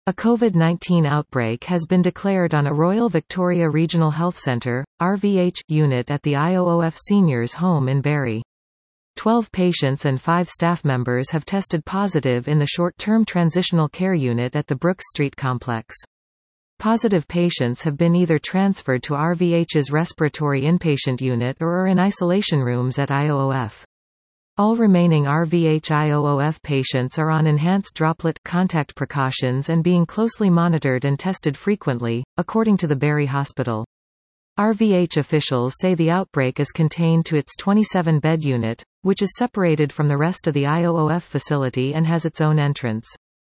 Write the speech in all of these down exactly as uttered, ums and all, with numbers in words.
A COVID nineteen outbreak has been declared on a Royal Victoria Regional Health Centre, R V H, unit at the I O O F Seniors Home in Barrie. Twelve patients and five staff members have tested positive in the short-term transitional care unit at the Brooks Street complex. Positive patients have been either transferred to R V H's respiratory inpatient unit or are in isolation rooms at I O O F. All remaining R V H I O O F patients are on enhanced droplet contact precautions and being closely monitored and tested frequently, according to the Barrie Hospital. R V H officials say the outbreak is contained to its twenty-seven bed unit, which is separated from the rest of the I O O F facility and has its own entrance.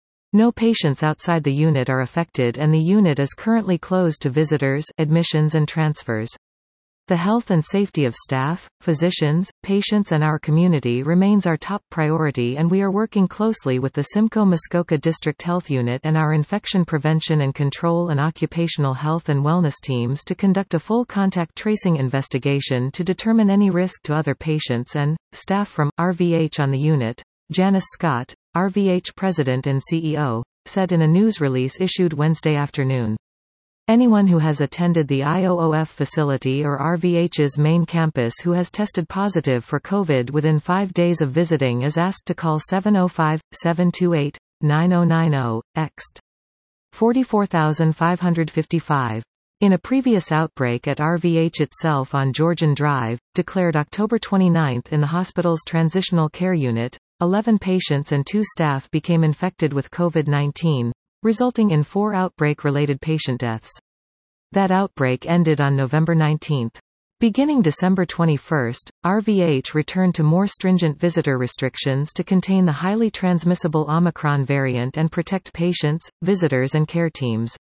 No patients outside the unit are affected and the unit is currently closed to visitors, admissions and transfers. The health and safety of staff, physicians, patients and our community remains our top priority, and we are working closely with the Simcoe Muskoka District Health Unit and our Infection Prevention and Control and Occupational Health and Wellness teams to conduct a full contact tracing investigation to determine any risk to other patients and staff from R V H on the unit. Janice Scott, R V H President and C E O, said in a news release issued Wednesday afternoon. Anyone who has attended the I O O F facility or R V H's main campus who has tested positive for COVID within five days of visiting is asked to call seven oh five, seven two eight, nine oh nine oh, ext. forty-four five fifty-five. In a previous outbreak at R V H itself on Georgian Drive, declared October twenty-ninth in the hospital's transitional care unit, eleven patients and two staff became infected with COVID nineteen, resulting in four outbreak-related patient deaths. That outbreak ended on November nineteenth. Beginning December twenty-first, R V H returned to more stringent visitor restrictions to contain the highly transmissible Omicron variant and protect patients, visitors and care teams.